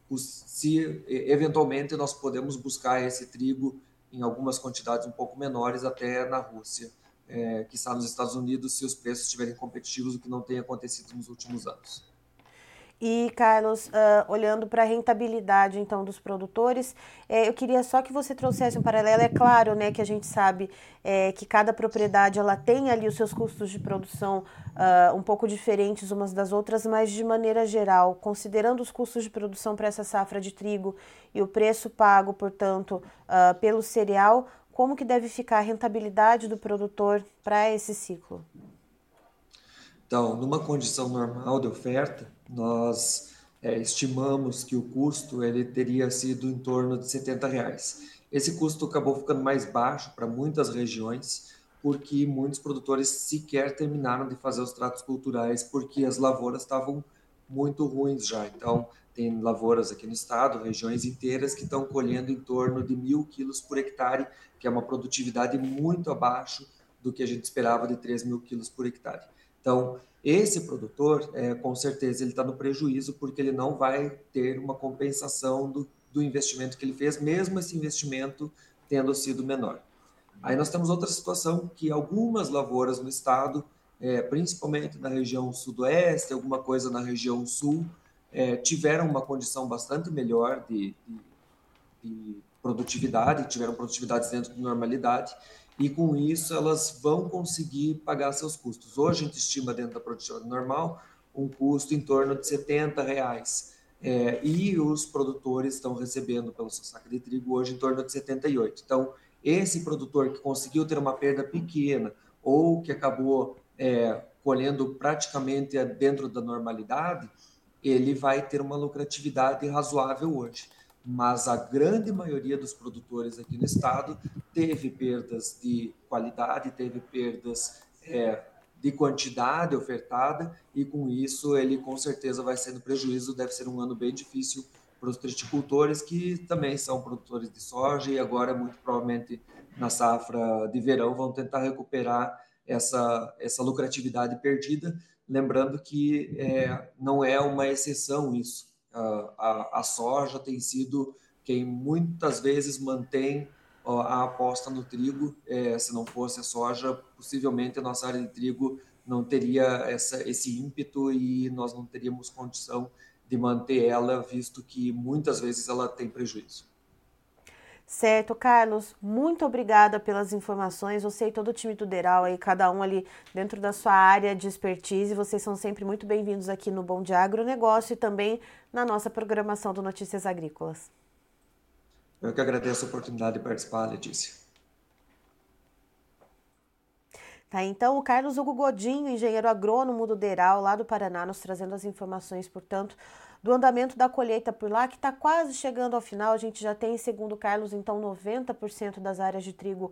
se eventualmente nós podemos buscar esse trigo em algumas quantidades um pouco menores até na Rússia, é, que está nos Estados Unidos, se os preços estiverem competitivos, o que não tem acontecido nos últimos anos. E, Carlos, uh, olhando para a rentabilidade, então, dos produtores, eh, eu queria só que você trouxesse um paralelo. É claro, né, que a gente sabe eh, que cada propriedade, ela tem ali os seus custos de produção uh, um pouco diferentes umas das outras, mas, de maneira geral, considerando os custos de produção para essa safra de trigo e o preço pago, portanto, uh, pelo cereal, como que deve ficar a rentabilidade do produtor para esse ciclo? Então, numa condição normal de oferta, nós é, estimamos que o custo ele teria sido em torno de setenta reais. Esse custo acabou ficando mais baixo para muitas regiões, porque muitos produtores sequer terminaram de fazer os tratos culturais, porque as lavouras estavam muito ruins já. Então, tem lavouras aqui no estado, regiões inteiras que estão colhendo em torno de mil quilos por hectare, que é uma produtividade muito abaixo do que a gente esperava de três mil quilos por hectare. Então, esse produtor, é, com certeza, ele está no prejuízo porque ele não vai ter uma compensação do, do investimento que ele fez, mesmo esse investimento tendo sido menor. Aí nós temos outra situação que algumas lavouras no estado, é, principalmente na região sudoeste, alguma coisa na região sul, é, tiveram uma condição bastante melhor de, de, de produtividade, tiveram produtividades dentro de normalidade, e com isso elas vão conseguir pagar seus custos. Hoje a gente estima dentro da produtividade normal um custo em torno de setenta reais. É, e os produtores estão recebendo pelo seu saco de trigo hoje em torno de setenta e oito. Então, esse produtor que conseguiu ter uma perda pequena ou que acabou é, colhendo praticamente dentro da normalidade, ele vai ter uma lucratividade razoável hoje. Mas a grande maioria dos produtores aqui no estado teve perdas de qualidade, teve perdas é, de quantidade ofertada, e com isso ele com certeza vai ser no prejuízo. Deve ser um ano bem difícil para os triticultores, que também são produtores de soja, e agora muito provavelmente na safra de verão vão tentar recuperar essa, essa lucratividade perdida. Lembrando que é, não é uma exceção isso. A, a, a soja tem sido quem muitas vezes mantém a aposta no trigo. É, se não fosse a soja, possivelmente a nossa área de trigo não teria essa, esse ímpeto, e nós não teríamos condição de manter ela, visto que muitas vezes ela tem prejuízo. Certo, Carlos, muito obrigada pelas informações. Você e todo o time do Deral aí, cada um ali dentro da sua área de expertise, vocês são sempre muito bem-vindos aqui no Bom Dia Agronegócio e também na nossa programação do Notícias Agrícolas. Eu que agradeço a oportunidade de participar, Letícia. Tá, então, o Carlos Hugo Godinho, engenheiro agrônomo do Deral, lá do Paraná, nos trazendo as informações, portanto, do andamento da colheita por lá, que está quase chegando ao final. A gente já tem, segundo o Carlos, então, noventa por cento das áreas de trigo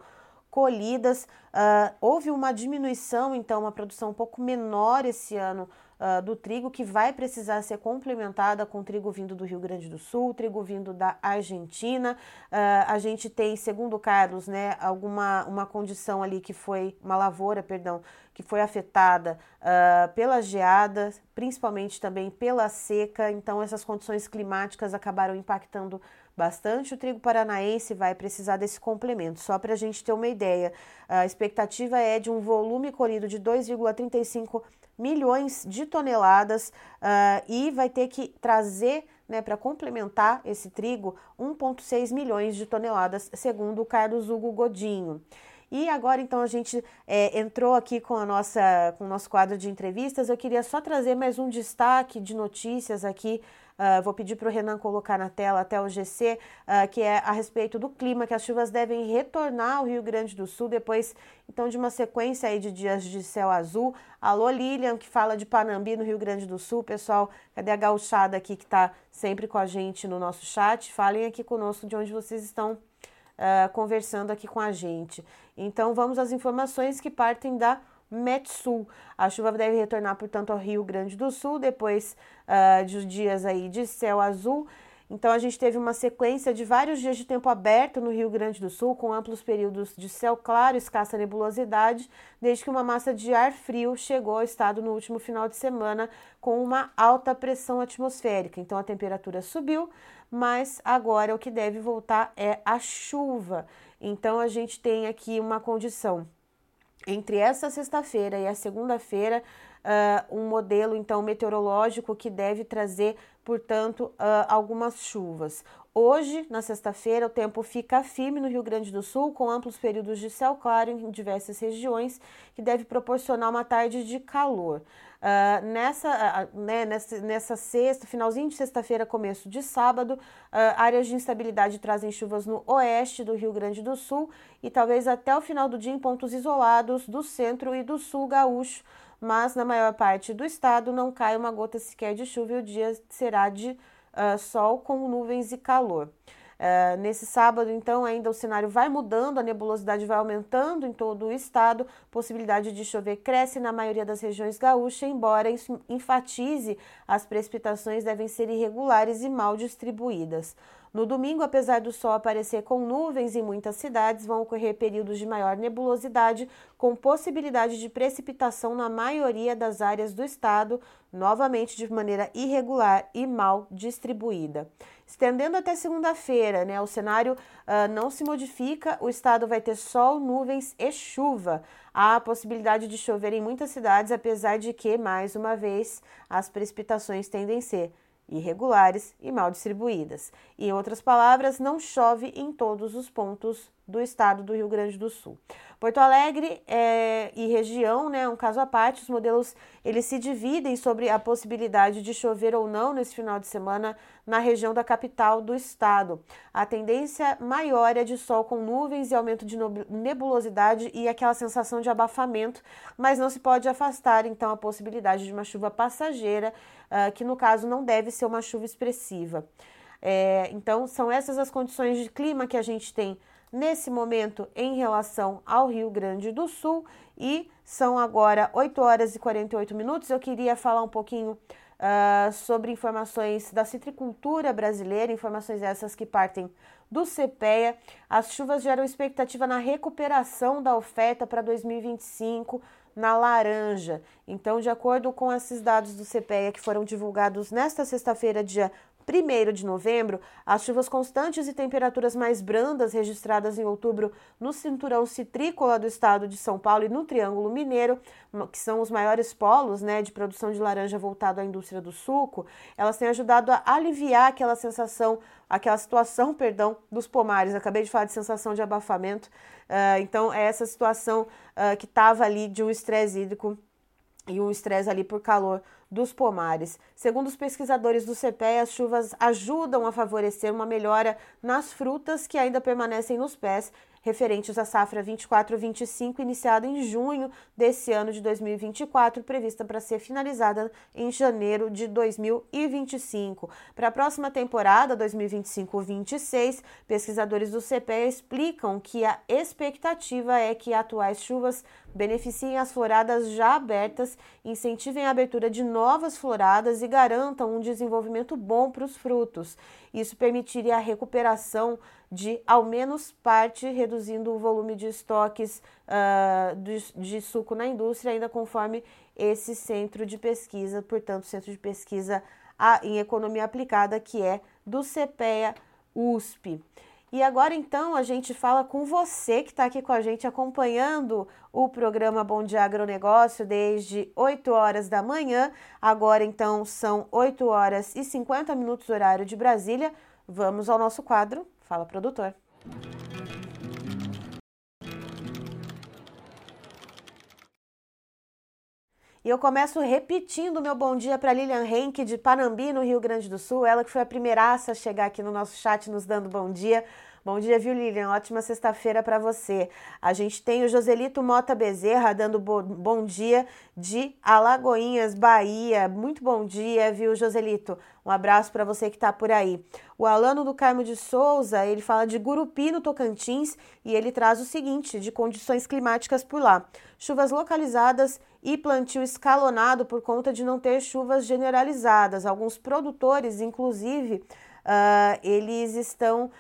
colhidas. Uh, houve uma diminuição, então, uma produção um pouco menor esse ano Uh, do trigo, que vai precisar ser complementada com trigo vindo do Rio Grande do Sul, trigo vindo da Argentina. Uh, a gente tem, segundo o Carlos, né, alguma uma condição ali que foi, uma lavoura, perdão, que foi afetada uh, pela geada, principalmente também pela seca. Então, essas condições climáticas acabaram impactando bastante o trigo paranaense, vai precisar desse complemento. Só para a gente ter uma ideia, a expectativa é de um volume colhido de dois vírgula trinta e cinco milhões de toneladas uh, e vai ter que trazer, né, para complementar esse trigo, um vírgula seis milhões de toneladas, segundo o Carlos Hugo Godinho. E agora, então, a gente é, entrou aqui com, a nossa, com o nosso quadro de entrevistas. Eu queria só trazer mais um destaque de notícias aqui. Uh, vou pedir para o Renan colocar na tela até o G C, uh, que é a respeito do clima, que as chuvas devem retornar ao Rio Grande do Sul depois, então, de uma sequência aí de dias de céu azul. Alô, Lilian, que fala de Panambi, no Rio Grande do Sul. Pessoal, cadê a gauchada aqui que está sempre com a gente no nosso chat? Falem aqui conosco de onde vocês estão uh, conversando aqui com a gente. Então, vamos às informações que partem da Metsul. A chuva deve retornar, portanto, ao Rio Grande do Sul, depois uh, dos dias aí de céu azul. Então, a gente teve uma sequência de vários dias de tempo aberto no Rio Grande do Sul, com amplos períodos de céu claro, escassa nebulosidade, desde que uma massa de ar frio chegou ao estado no último final de semana com uma alta pressão atmosférica. Então, a temperatura subiu, mas agora o que deve voltar é a chuva. Então, a gente tem aqui uma condição entre essa sexta-feira e a segunda-feira, uh, um modelo, então, meteorológico que deve trazer, portanto, uh, algumas chuvas. Hoje, na sexta-feira, o tempo fica firme no Rio Grande do Sul, com amplos períodos de céu claro em diversas regiões, que deve proporcionar uma tarde de calor. Uh, nessa, uh, né, nessa, nessa sexta, finalzinho de sexta-feira, começo de sábado, uh, áreas de instabilidade trazem chuvas no oeste do Rio Grande do Sul e talvez até o final do dia em pontos isolados do centro e do sul gaúcho, mas na maior parte do estado não cai uma gota sequer de chuva e o dia será de uh, sol com nuvens e calor. Uh, nesse sábado, então, ainda o cenário vai mudando, a nebulosidade vai aumentando em todo o estado, possibilidade de chover cresce na maioria das regiões gaúchas, embora isso enfatize, as precipitações devem ser irregulares e mal distribuídas. No domingo, apesar do sol aparecer com nuvens em muitas cidades, vão ocorrer períodos de maior nebulosidade, com possibilidade de precipitação na maioria das áreas do estado, novamente de maneira irregular e mal distribuída. Estendendo até segunda-feira, né, o cenário uh, não se modifica, o estado vai ter sol, nuvens e chuva. Há a possibilidade de chover em muitas cidades, apesar de que, mais uma vez, as precipitações tendem a ser irregulares e mal distribuídas. Em outras palavras, não chove em todos os pontos do estado do Rio Grande do Sul. Porto Alegre é, e região, né, um caso à parte, os modelos eles se dividem sobre a possibilidade de chover ou não nesse final de semana na região da capital do estado. A tendência maior é de sol com nuvens e aumento de nebulosidade e aquela sensação de abafamento, mas não se pode afastar então a possibilidade de uma chuva passageira, uh, que no caso não deve ser uma chuva expressiva. É, então são essas as condições de clima que a gente tem nesse momento em relação ao Rio Grande do Sul e são agora oito horas e quarenta e oito minutos. Eu queria falar um pouquinho uh, sobre informações da citricultura brasileira, informações essas que partem do CEPEA. As chuvas geram expectativa na recuperação da oferta para dois mil e vinte e cinco na laranja. Então, de acordo com esses dados do CEPEA que foram divulgados nesta sexta-feira, dia primeiro de novembro, as chuvas constantes e temperaturas mais brandas registradas em outubro no cinturão citrícola do estado de São Paulo e no Triângulo Mineiro, que são os maiores polos, né, de produção de laranja voltado à indústria do suco, elas têm ajudado a aliviar aquela sensação, aquela situação, perdão, dos pomares. Acabei de falar de sensação de abafamento, uh, então é essa situação uh, que estava ali de um estresse hídrico e um estresse ali por calor dos pomares. Segundo os pesquisadores do CEPEA, as chuvas ajudam a favorecer uma melhora nas frutas que ainda permanecem nos pés referentes à safra vinte e quatro vinte e cinco, iniciada em junho desse ano de dois mil e vinte e quatro, prevista para ser finalizada em janeiro de dois mil e vinte e cinco. Para a próxima temporada, dois mil e vinte e cinco vinte e seis, pesquisadores do C P E A explicam que a expectativa é que atuais chuvas beneficiem as floradas já abertas, incentivem a abertura de novas floradas e garantam um desenvolvimento bom para os frutos. Isso permitiria a recuperação de ao menos parte, reduzindo o volume de estoques uh, de, de suco na indústria, ainda conforme esse centro de pesquisa, portanto, centro de pesquisa em economia aplicada, que é do C P E A U S P. E agora, então, a gente fala com você que está aqui com a gente acompanhando o programa Bom Dia Agronegócio desde oito horas da manhã. Agora, então, são oito horas e cinquenta minutos, horário de Brasília. Vamos ao nosso quadro Fala Produtor. E eu começo repetindo meu bom dia para Lilian Henke, de Panambi, no Rio Grande do Sul. Ela que foi a primeiraça a chegar aqui no nosso chat nos dando bom dia. Bom dia, viu, Lilian? Ótima sexta-feira para você. A gente tem o Joselito Mota Bezerra dando bo bom dia de Alagoinhas, Bahia. Muito bom dia, viu, Joselito? Um abraço para você que está por aí. O Alano do Carmo de Souza, ele fala de Gurupi, no Tocantins, e ele traz o seguinte, de condições climáticas por lá. Chuvas localizadas e plantio escalonado por conta de não ter chuvas generalizadas. Alguns produtores, inclusive, uh, eles estão...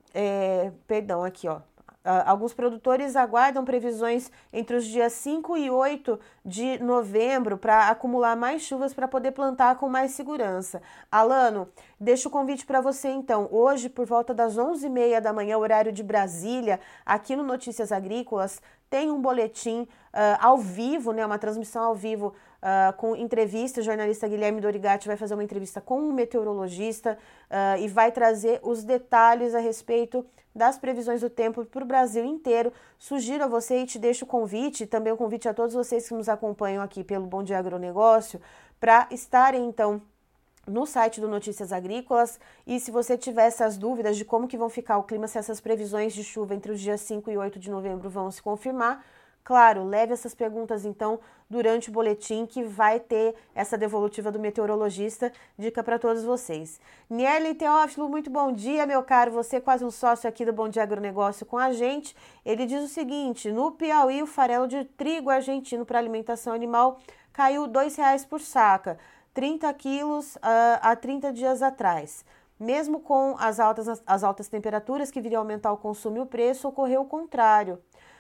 É, perdão, aqui, ó. Uh, alguns produtores aguardam previsões entre os dias cinco e oito de novembro para acumular mais chuvas para poder plantar com mais segurança. Alano, deixo o convite para você então. Hoje, por volta das onze e meia da manhã, horário de Brasília, aqui no Notícias Agrícolas, tem um boletim uh, ao vivo, né, uma transmissão ao vivo uh, com entrevista. O jornalista Guilherme Dorigatti vai fazer uma entrevista com um meteorologista uh, e vai trazer os detalhes a respeito das previsões do tempo para o Brasil inteiro. Sugiro a você e te deixo o convite, também o convite a todos vocês que nos acompanham aqui pelo Bom Dia Agronegócio, para estarem então no site do Notícias Agrícolas, e se você tiver essas dúvidas de como que vão ficar o clima, se essas previsões de chuva entre os dias cinco e oito de novembro vão se confirmar, claro, leve essas perguntas então durante o boletim que vai ter essa devolutiva do meteorologista, dica para todos vocês. Nierley Teófilo, muito bom dia, meu caro, você é quase um sócio aqui do Bom Dia Agronegócio com a gente. Ele diz o seguinte, no Piauí o farelo de trigo argentino para alimentação animal caiu dois reais por saca, trinta quilos uh, há trinta dias atrás. Mesmo com as altas, as altas temperaturas que viriam aumentar o consumo e o preço, ocorreu o contrário.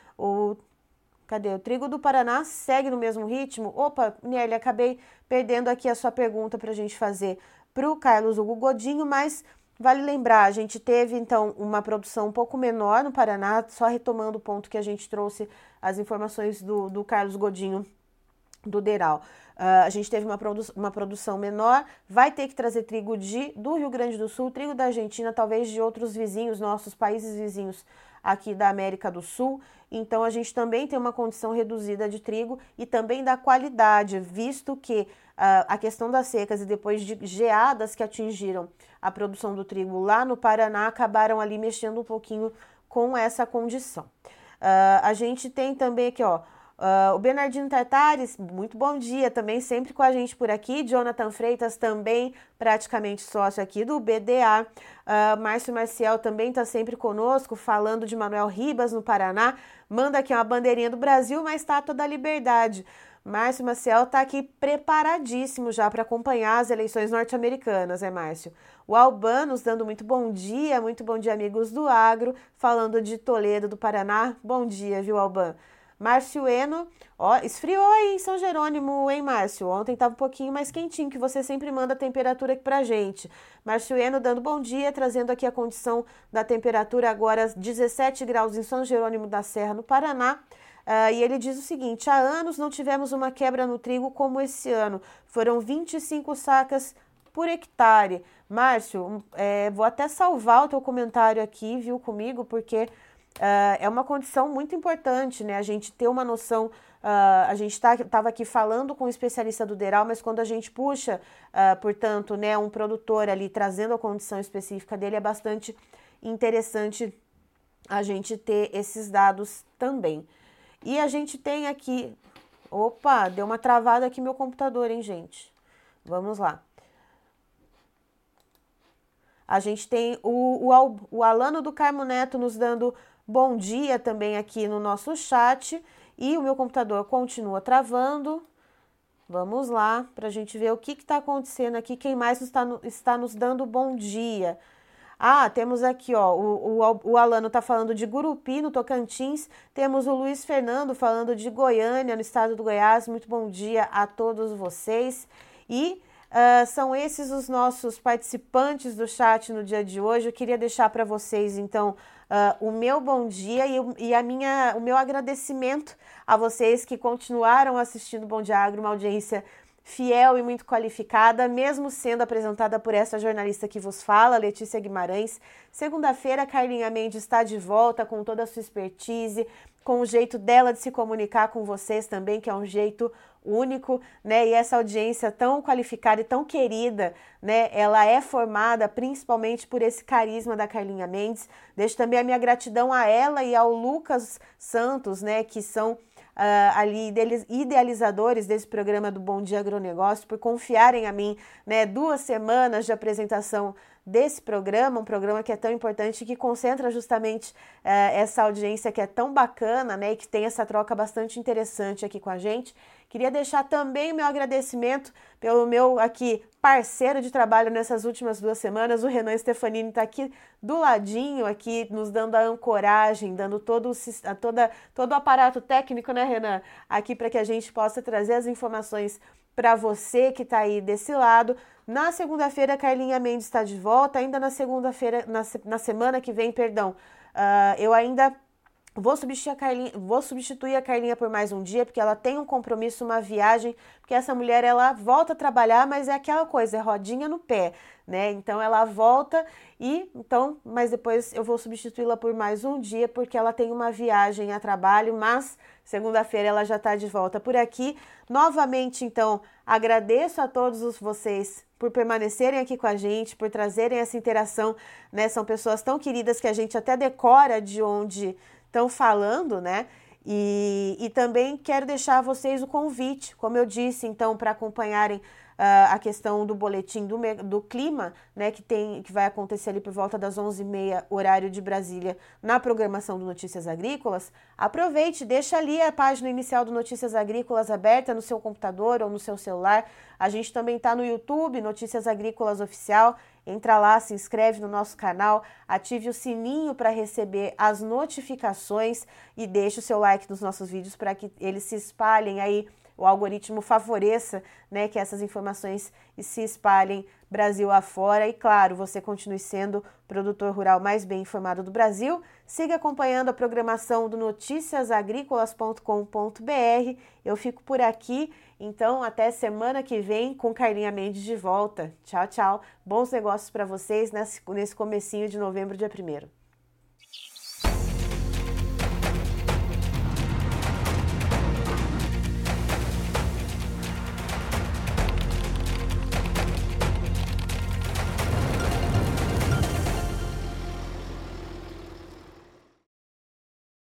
O, cadê? O trigo do Paraná segue no mesmo ritmo? Opa, Nierli, acabei perdendo aqui a sua pergunta para a gente fazer para o Carlos Hugo Godinho, mas vale lembrar, a gente teve então uma produção um pouco menor no Paraná, só retomando o ponto que a gente trouxe as informações do, do Carlos Godinho do Deral. Uh, a gente teve uma, produ uma produção menor, vai ter que trazer trigo de, do Rio Grande do Sul, trigo da Argentina, talvez de outros vizinhos, nossos países vizinhos aqui da América do Sul. Então a gente também tem uma condição reduzida de trigo e também da qualidade, visto que uh, a questão das secas e depois de geadas que atingiram a produção do trigo lá no Paraná, acabaram ali mexendo um pouquinho com essa condição. Uh, a gente tem também aqui, ó, Uh, o Bernardino Tartares, muito bom dia, também sempre com a gente por aqui. Jonathan Freitas, também praticamente sócio aqui do B D A. Uh, Márcio Marcial também está sempre conosco, falando de Manuel Ribas, no Paraná. Manda aqui uma bandeirinha do Brasil, uma estátua da Liberdade. Márcio Marcial está aqui preparadíssimo já para acompanhar as eleições norte-americanas, é Márcio? O Albanos dando muito bom dia, muito bom dia, amigos do agro, falando de Toledo, do Paraná. Bom dia, viu, Alban? Márcio Eno, ó, esfriou aí em São Jerônimo, hein, Márcio? Ontem estava um pouquinho mais quentinho, que você sempre manda a temperatura aqui pra gente. Márcio Eno dando bom dia, trazendo aqui a condição da temperatura agora dezessete graus em São Jerônimo da Serra, no Paraná. Uh, e ele diz o seguinte, há anos não tivemos uma quebra no trigo como esse ano. Foram vinte e cinco sacas por hectare. Márcio, é, vou até salvar o teu comentário aqui, viu, comigo, porque... Uh, é uma condição muito importante, né? A gente ter uma noção, uh, a gente estava tá, aqui falando com um especialista do Deral, mas quando a gente puxa, uh, portanto, né, um produtor ali trazendo a condição específica dele, é bastante interessante a gente ter esses dados também. E a gente tem aqui... Opa, deu uma travada aqui meu computador, hein, gente? Vamos lá. A gente tem o, o, o Alano do Carmo Neto nos dando bom dia também aqui no nosso chat. E o meu computador continua travando. Vamos lá, para a gente ver o que está acontecendo aqui. Quem mais está, está nos dando bom dia? Ah, temos aqui, ó, o, o, o Alano está falando de Gurupi, no Tocantins. Temos o Luiz Fernando falando de Goiânia, no estado do Goiás. Muito bom dia a todos vocês. E uh, são esses os nossos participantes do chat no dia de hoje. Eu queria deixar para vocês, então, uh, o meu bom dia e, e a minha, o meu agradecimento a vocês que continuaram assistindo o Bom Dia Agro, uma audiência fiel e muito qualificada, mesmo sendo apresentada por essa jornalista que vos fala, Letícia Guimarães. Segunda-feira, Carlinha Mendes está de volta com toda a sua expertise, com o jeito dela de se comunicar com vocês também, que é um jeito único, né? E essa audiência tão qualificada e tão querida, né? Ela é formada principalmente por esse carisma da Carlinha Mendes. Deixo também a minha gratidão a ela e ao Lucas Santos, né? Que são Uh, ali idealizadores desse programa do Bom Dia Agronegócio, por confiarem a mim, né, duas semanas de apresentação desse programa, um programa que é tão importante, que concentra justamente uh, essa audiência que é tão bacana, né, e que tem essa troca bastante interessante aqui com a gente. Queria deixar também o meu agradecimento pelo meu aqui parceiro de trabalho nessas últimas duas semanas, o Renan Stefanini está aqui do ladinho, aqui nos dando a ancoragem, dando todo o, toda, todo o aparato técnico, né, Renan? Aqui para que a gente possa trazer as informações para você que está aí desse lado. Na segunda-feira, Carlinha Mendes está de volta, ainda na segunda-feira, na, na semana que vem, perdão, uh, eu ainda... Vou substituir, a Carlinha, vou substituir a Carlinha por mais um dia, porque ela tem um compromisso, uma viagem, porque essa mulher, ela volta a trabalhar, mas é aquela coisa, é rodinha no pé, né? Então, ela volta e, então, mas depois eu vou substituí-la por mais um dia, porque ela tem uma viagem a trabalho, mas segunda-feira ela já está de volta por aqui. Novamente, então, agradeço a todos vocês por permanecerem aqui com a gente, por trazerem essa interação, né? São pessoas tão queridas que a gente até decora de onde estão falando, né? E, e também quero deixar a vocês o convite, como eu disse, então, para acompanharem uh, a questão do boletim do, do clima, né, que, tem, que vai acontecer ali por volta das onze e meia, horário de Brasília, na programação do Notícias Agrícolas. Aproveite, deixa ali a página inicial do Notícias Agrícolas aberta no seu computador ou no seu celular. A gente também está no YouTube, Notícias Agrícolas Oficial. Entra lá, se inscreve no nosso canal, ative o sininho para receber as notificações e deixe o seu like nos nossos vídeos para que eles se espalhem aí, o algoritmo favoreça, né, que essas informações se espalhem Brasil afora. E claro, você continue sendo o produtor rural mais bem informado do Brasil. Siga acompanhando a programação do noticias agrícolas ponto com ponto br. Eu fico por aqui, então até semana que vem com Carlinha Mendes de volta. Tchau, tchau. Bons negócios para vocês nesse, nesse comecinho de novembro, dia primeiro.